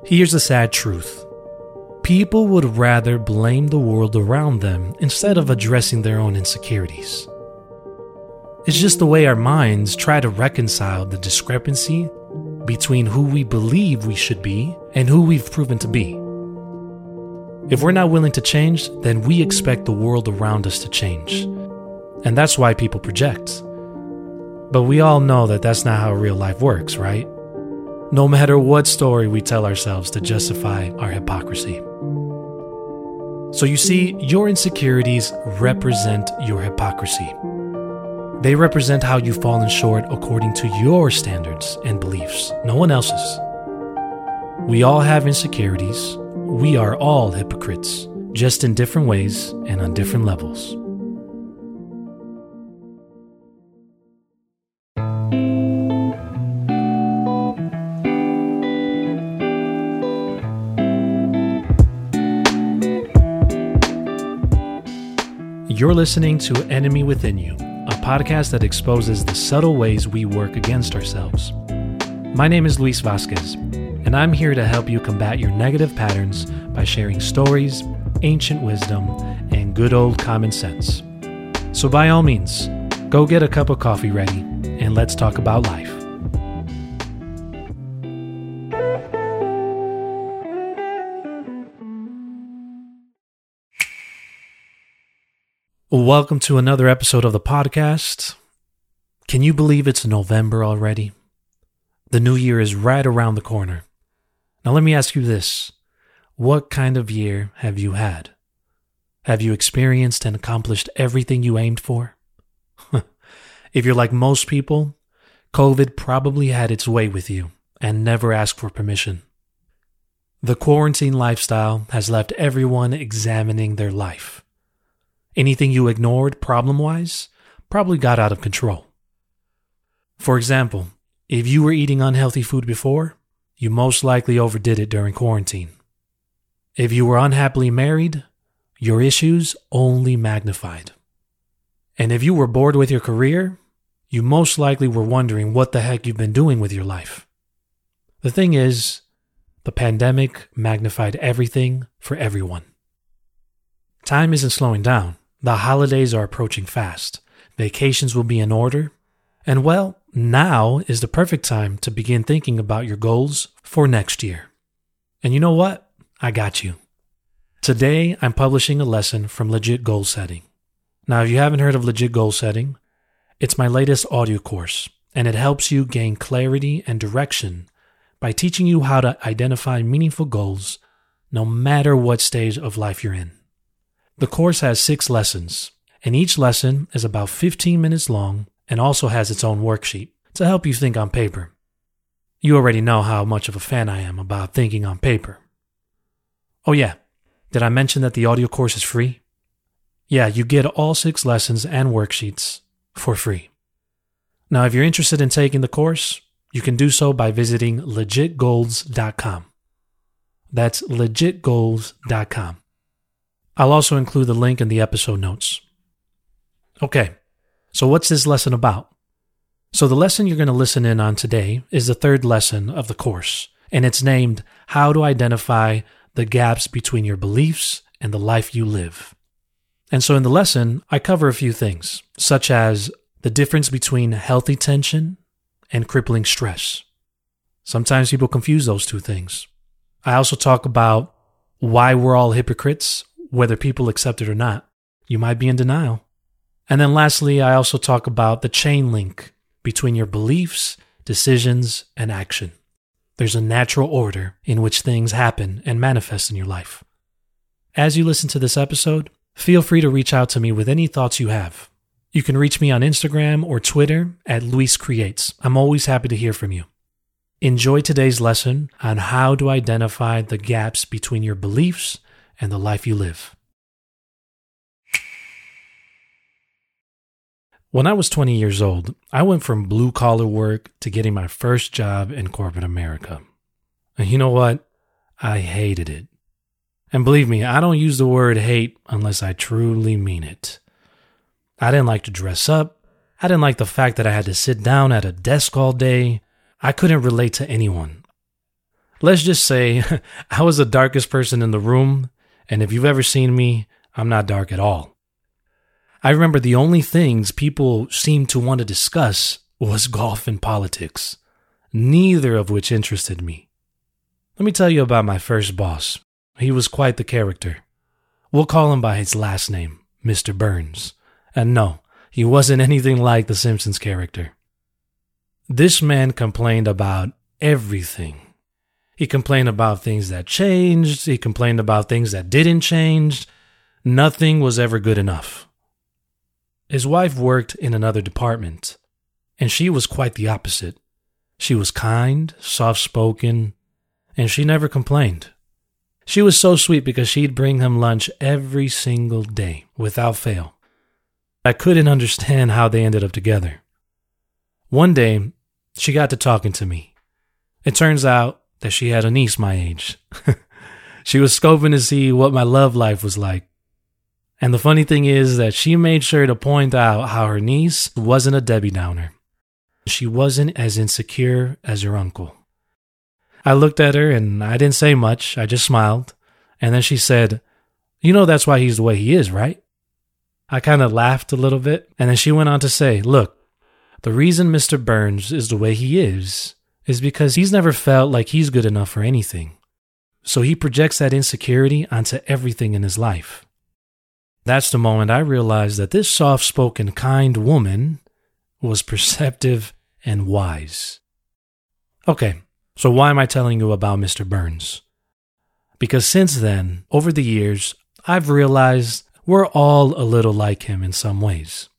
Here's the sad truth. People would rather blame the world around them instead of addressing their own insecurities. It's just the way our minds try to reconcile the discrepancy between who we believe we should be and who we've proven to be. If we're not willing to change, then we expect the world around us to change. And that's why people project. But we all know that that's not how real life works, right? No matter what story we tell ourselves to justify our hypocrisy. So you see, your insecurities represent your hypocrisy. They represent how you've fallen short according to your standards and beliefs, no one else's. We all have insecurities. We are all hypocrites, just in different ways and on different levels. You're listening to Enemy Within You, a podcast that exposes the subtle ways we work against ourselves. My name is Luis Vasquez, and I'm here to help you combat your negative patterns by sharing stories, ancient wisdom, and good old common sense. So by all means, go get a cup of coffee ready, and let's talk about life. Welcome to another episode of the podcast. Can you believe it's November already? The new year is right around the corner. Now let me ask you this. What kind of year have you had? Have you experienced and accomplished everything you aimed for? If you're like most people, COVID probably had its way with you and never asked for permission. The quarantine lifestyle has left everyone examining their life. Anything you ignored problem-wise probably got out of control. For example, if you were eating unhealthy food before, you most likely overdid it during quarantine. If you were unhappily married, your issues only magnified. And if you were bored with your career, you most likely were wondering what the heck you've been doing with your life. The thing is, the pandemic magnified everything for everyone. Time isn't slowing down. The holidays are approaching fast. Vacations will be in order. And well, now is the perfect time to begin thinking about your goals for next year. And you know what? I got you. Today, I'm publishing a lesson from Legit Goal Setting. Now, if you haven't heard of Legit Goal Setting, it's my latest audio course, and it helps you gain clarity and direction by teaching you how to identify meaningful goals no matter what stage of life you're in. The course has 6 lessons, and each lesson is about 15 minutes long and also has its own worksheet to help you think on paper. You already know how much of a fan I am about thinking on paper. Oh yeah, did I mention that the audio course is free? Yeah, you get all 6 lessons and worksheets for free. Now, if you're interested in taking the course, you can do so by visiting legitgoals.com. That's legitgoals.com. I'll also include the link in the episode notes. Okay, so what's this lesson about? So the lesson you're going to listen in on today is the 3rd lesson of the course, and it's named How to Identify the Gaps Between Your Beliefs and the Life You Live. And so in the lesson, I cover a few things, such as the difference between healthy tension and crippling stress. Sometimes people confuse those two things. I also talk about why we're all hypocrites, whether people accept it or not. You might be in denial. And then lastly, I also talk about the chain link between your beliefs, decisions, and action. There's a natural order in which things happen and manifest in your life. As you listen to this episode, feel free to reach out to me with any thoughts you have. You can reach me on Instagram or Twitter at Luis Creates. I'm always happy to hear from you. Enjoy today's lesson on how to identify the gaps between your beliefs and the life you live. When I was 20 years old, I went from blue-collar work to getting my first job in corporate America. And you know what? I hated it. And believe me, I don't use the word hate unless I truly mean it. I didn't like to dress up. I didn't like the fact that I had to sit down at a desk all day. I couldn't relate to anyone. Let's just say I was the darkest person in the room, and if you've ever seen me, I'm not dark at all. I remember the only things people seemed to want to discuss was golf and politics, neither of which interested me. Let me tell you about my first boss. He was quite the character. We'll call him by his last name, Mr. Burns. And no, he wasn't anything like the Simpsons character. This man complained about everything. He complained about things that changed. He complained about things that didn't change. Nothing was ever good enough. His wife worked in another department, and she was quite the opposite. She was kind, soft-spoken, and she never complained. She was so sweet because she'd bring him lunch every single day, without fail. I couldn't understand how they ended up together. One day, she got to talking to me. It turns out that she had a niece my age. She was scoping to see what my love life was like. And the funny thing is that she made sure to point out how her niece wasn't a Debbie Downer. She wasn't as insecure as her uncle. I looked at her and I didn't say much. I just smiled. And then she said, "You know that's why he's the way he is, right?" I kind of laughed a little bit. And then she went on to say, "Look, the reason Mr. Burns is the way he is because he's never felt like he's good enough for anything. So he projects that insecurity onto everything in his life." That's the moment I realized that this soft-spoken, kind woman was perceptive and wise. Okay, so why am I telling you about Mr. Burns? Because since then, over the years, I've realized we're all a little like him in some ways.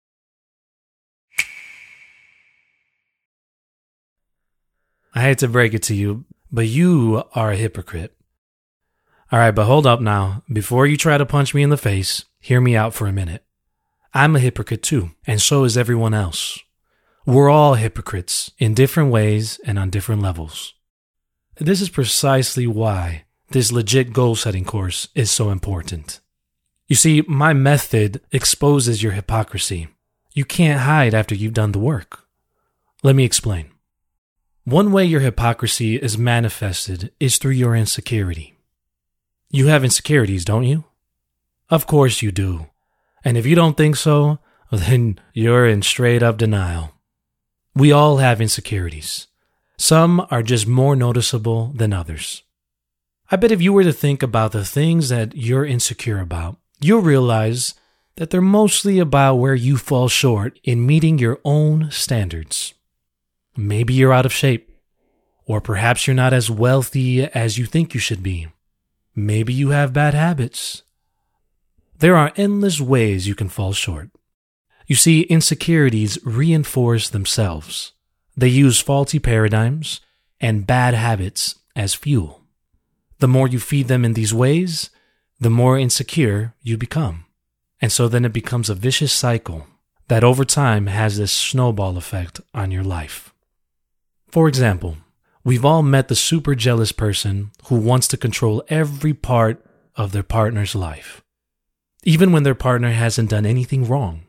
I hate to break it to you, but you are a hypocrite. All right, but hold up now. Before you try to punch me in the face, hear me out for a minute. I'm a hypocrite too, and so is everyone else. We're all hypocrites in different ways and on different levels. This is precisely why this legit goal-setting course is so important. You see, my method exposes your hypocrisy. You can't hide after you've done the work. Let me explain. One way your hypocrisy is manifested is through your insecurity. You have insecurities, don't you? Of course you do. And if you don't think so, then you're in straight up denial. We all have insecurities. Some are just more noticeable than others. I bet if you were to think about the things that you're insecure about, you'll realize that they're mostly about where you fall short in meeting your own standards. Maybe you're out of shape, or perhaps you're not as wealthy as you think you should be. Maybe you have bad habits. There are endless ways you can fall short. You see, insecurities reinforce themselves. They use faulty paradigms and bad habits as fuel. The more you feed them in these ways, the more insecure you become. And so then it becomes a vicious cycle that over time has this snowball effect on your life. For example, we've all met the super jealous person who wants to control every part of their partner's life, even when their partner hasn't done anything wrong.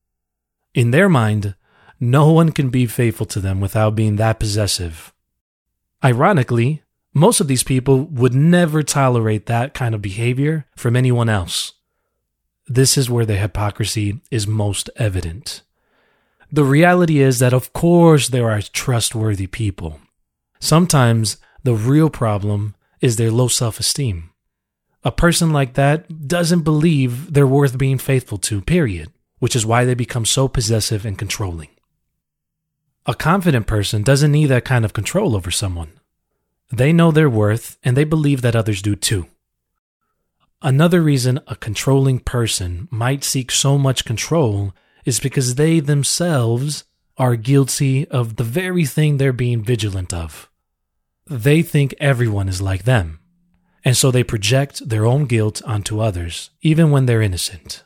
In their mind, no one can be faithful to them without being that possessive. Ironically, most of these people would never tolerate that kind of behavior from anyone else. This is where the hypocrisy is most evident. The reality is that, of course, there are trustworthy people. Sometimes the real problem is their low self-esteem. A person like that doesn't believe they're worth being faithful to, period, which is why they become so possessive and controlling. A confident person doesn't need that kind of control over someone. They know their worth, and they believe that others do too. Another reason a controlling person might seek so much control is because they themselves are guilty of the very thing they're being vigilant of. They think everyone is like them, and so they project their own guilt onto others, even when they're innocent.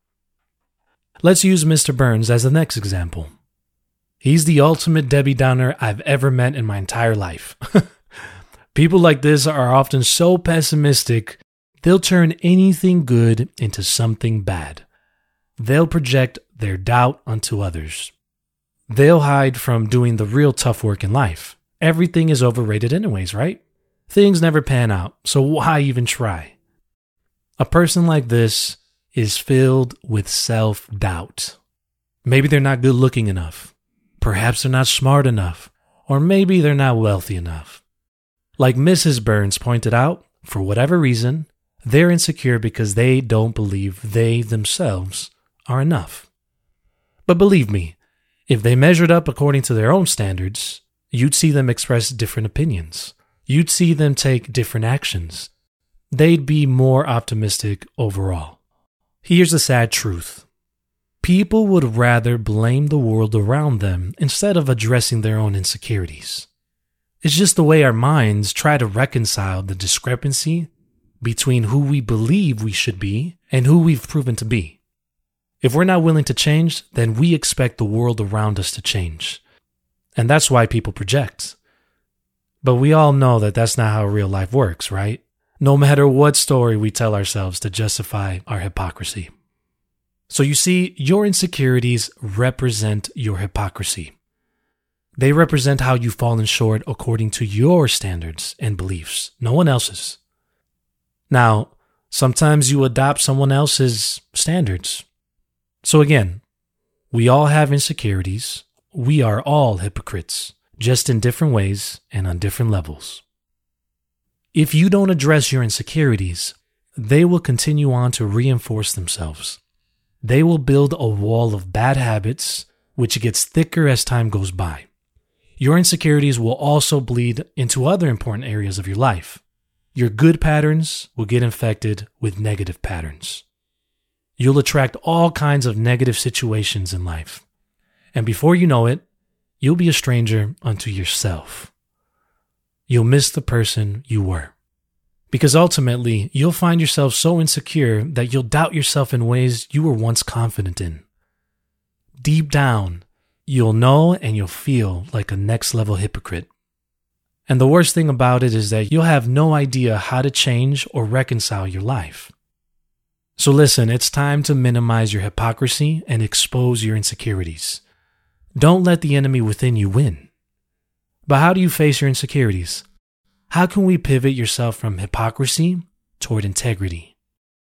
Let's use Mr. Burns as the next example. He's the ultimate Debbie Downer I've ever met in my entire life. People like this are often so pessimistic, they'll turn anything good into something bad. They'll project their doubt onto others. They'll hide from doing the real tough work in life. Everything is overrated anyways, right? things never pan out, so why even try? A person like this is filled with self-doubt. Maybe they're not good looking enough. Perhaps they're not smart enough. Or maybe they're not wealthy enough. Like Mrs. Burns pointed out, for whatever reason, they're insecure because they don't believe they themselves are enough. But believe me, if they measured up according to their own standards, you'd see them express different opinions. You'd see them take different actions. They'd be more optimistic overall. Here's the sad truth. People would rather blame the world around them instead of addressing their own insecurities. It's just the way our minds try to reconcile the discrepancy between who we believe we should be and who we've proven to be. If we're not willing to change, then we expect the world around us to change. And that's why people project. But we all know that that's not how real life works, right? No matter what story we tell ourselves to justify our hypocrisy. So you see, your insecurities represent your hypocrisy. They represent how you've fallen short according to your standards and beliefs, no one else's. Now, sometimes you adopt someone else's standards. So again, we all have insecurities. We are all hypocrites, just in different ways and on different levels. If you don't address your insecurities, they will continue on to reinforce themselves. They will build a wall of bad habits, which gets thicker as time goes by. Your insecurities will also bleed into other important areas of your life. Your good patterns will get infected with negative patterns. You'll attract all kinds of negative situations in life. And before you know it, you'll be a stranger unto yourself. You'll miss the person you were. Because ultimately, you'll find yourself so insecure that you'll doubt yourself in ways you were once confident in. Deep down, you'll know and you'll feel like a next-level hypocrite. And the worst thing about it is that you'll have no idea how to change or reconcile your life. So listen, it's time to minimize your hypocrisy and expose your insecurities. Don't let the enemy within you win. But how do you face your insecurities? How can we pivot yourself from hypocrisy toward integrity?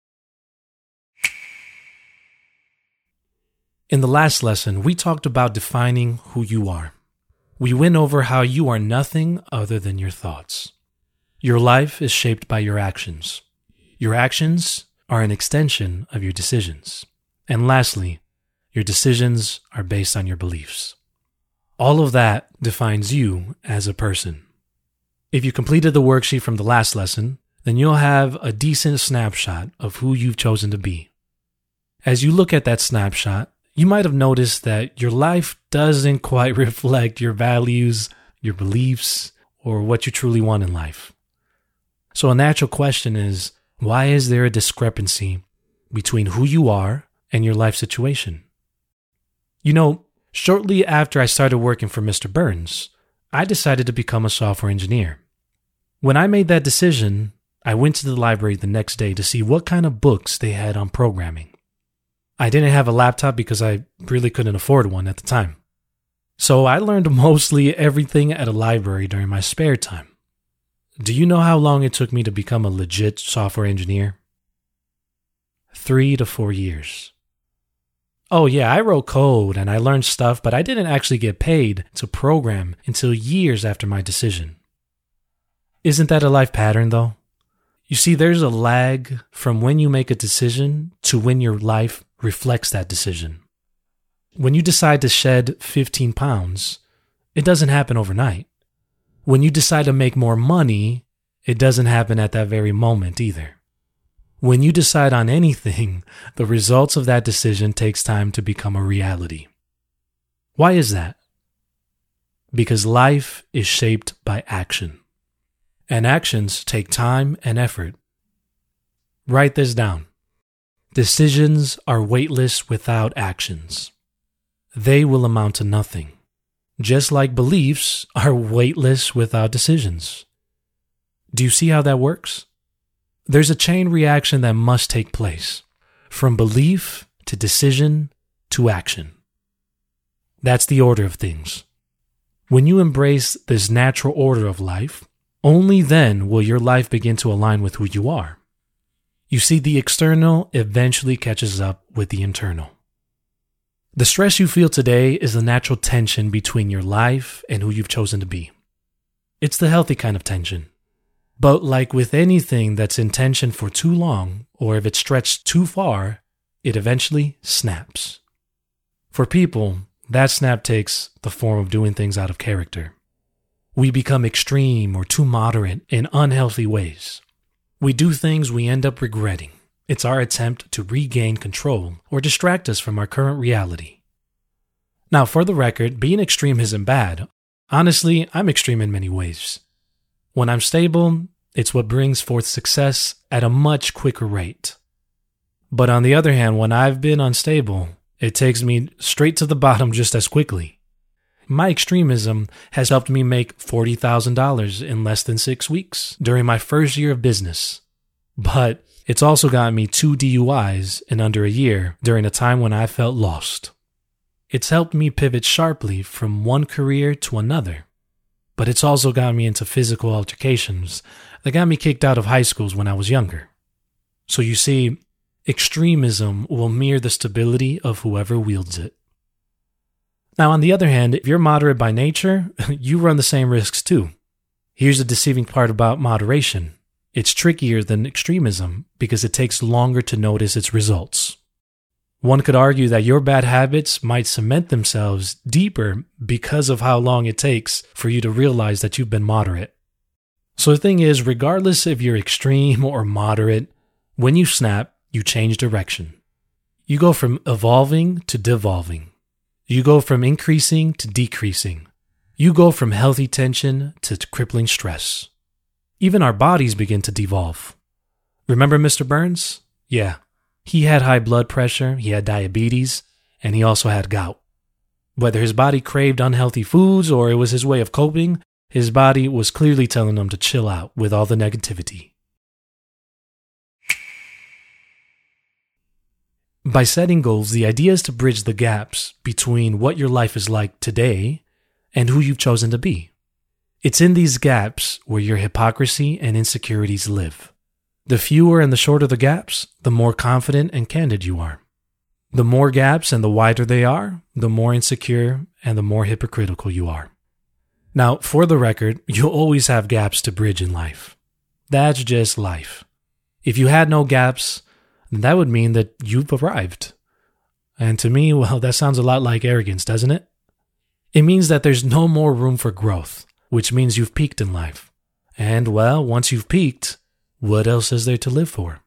In the last lesson, we talked about defining who you are. We went over how you are nothing other than your thoughts. Your life is shaped by your actions. Your actions are an extension of your decisions. And lastly, your decisions are based on your beliefs. All of that defines you as a person. If you completed the worksheet from the last lesson, then you'll have a decent snapshot of who you've chosen to be. As you look at that snapshot, you might have noticed that your life doesn't quite reflect your values, your beliefs, or what you truly want in life. So a natural question is, why is there a discrepancy between who you are and your life situation? You know, shortly after I started working for Mr. Burns, I decided to become a software engineer. When I made that decision, I went to the library the next day to see what kind of books they had on programming. I didn't have a laptop because I really couldn't afford one at the time. So I learned mostly everything at a library during my spare time. Do you know how long it took me to become a legit software engineer? 3 to 4 years. Oh yeah, I wrote code and I learned stuff, but I didn't actually get paid to program until years after my decision. Isn't that a life pattern though? You see, there's a lag from when you make a decision to when your life reflects that decision. When you decide to shed 15 pounds, it doesn't happen overnight. When you decide to make more money, it doesn't happen at that very moment either. When you decide on anything, the results of that decision takes time to become a reality. Why is that? Because life is shaped by action. And actions take time and effort. Write this down. Decisions are weightless without actions. They will amount to nothing. Just like beliefs are weightless without decisions. Do you see how that works? There's a chain reaction that must take place, from belief to decision to action. That's the order of things. When you embrace this natural order of life, only then will your life begin to align with who you are. You see, the external eventually catches up with the internal. The stress you feel today is the natural tension between your life and who you've chosen to be. It's the healthy kind of tension. But like with anything that's in tension for too long, or if it's stretched too far, it eventually snaps. For people, that snap takes the form of doing things out of character. We become extreme or too moderate in unhealthy ways. We do things we end up regretting. It's our attempt to regain control or distract us from our current reality. Now, for the record, being extreme isn't bad. Honestly, I'm extreme in many ways. When I'm stable, it's what brings forth success at a much quicker rate. But on the other hand, when I've been unstable, it takes me straight to the bottom just as quickly. My extremism has helped me make $40,000 in less than 6 weeks during my first year of business. But it's also gotten me 2 DUIs in under a year during a time when I felt lost. It's helped me pivot sharply from one career to another. But it's also got me into physical altercations that got me kicked out of high schools when I was younger. So you see, extremism will mirror the stability of whoever wields it. Now, on the other hand, if you're moderate by nature, you run the same risks too. Here's the deceiving part about moderation. It's trickier than extremism because it takes longer to notice its results. One could argue that your bad habits might cement themselves deeper because of how long it takes for you to realize that you've been moderate. So the thing is, regardless if you're extreme or moderate, when you snap, you change direction. You go from evolving to devolving. You go from increasing to decreasing. You go from healthy tension to crippling stress. Even our bodies begin to devolve. Remember Mr. Burns? Yeah. He had high blood pressure, he had diabetes, and he also had gout. Whether his body craved unhealthy foods or it was his way of coping, his body was clearly telling him to chill out with all the negativity. By setting goals, the idea is to bridge the gaps between what your life is like today and who you've chosen to be. It's in these gaps where your hypocrisy and insecurities live. The fewer and the shorter the gaps, the more confident and candid you are. The more gaps and the wider they are, the more insecure and the more hypocritical you are. Now, for the record, you'll always have gaps to bridge in life. That's just life. If you had no gaps, then that would mean that you've arrived. And to me, well, that sounds a lot like arrogance, doesn't it? It means that there's no more room for growth, which means you've peaked in life. And, well, once you've peaked, what else is there to live for?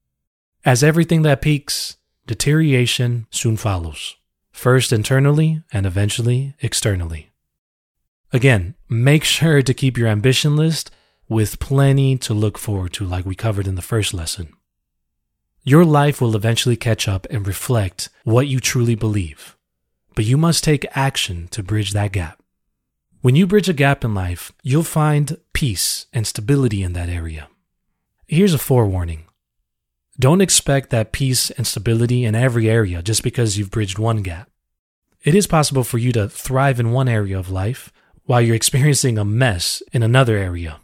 As everything that peaks, deterioration soon follows. First internally and eventually externally. Again, make sure to keep your ambition list with plenty to look forward to, like we covered in the first lesson. Your life will eventually catch up and reflect what you truly believe, but you must take action to bridge that gap. When you bridge a gap in life, you'll find peace and stability in that area. Here's a forewarning. Don't expect that peace and stability in every area just because you've bridged one gap. It is possible for you to thrive in one area of life while you're experiencing a mess in another area.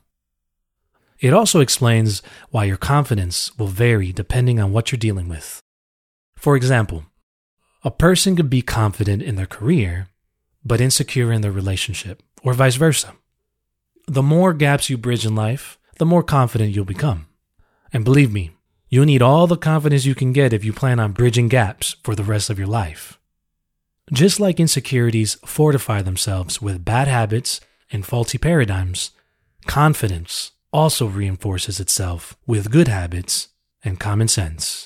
It also explains why your confidence will vary depending on what you're dealing with. For example, a person could be confident in their career, but insecure in their relationship, or vice versa. The more gaps you bridge in life, the more confident you'll become. And believe me, you'll need all the confidence you can get if you plan on bridging gaps for the rest of your life. Just like insecurities fortify themselves with bad habits and faulty paradigms, confidence also reinforces itself with good habits and common sense.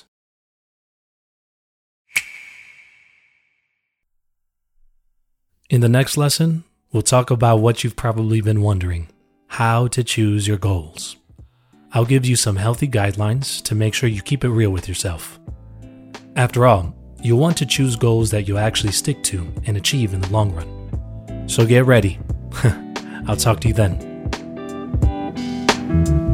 In the next lesson, we'll talk about what you've probably been wondering: how to choose your goals. I'll give you some healthy guidelines to make sure you keep it real with yourself. After all, you'll want to choose goals that you'll actually stick to and achieve in the long run. So get ready. I'll talk to you then.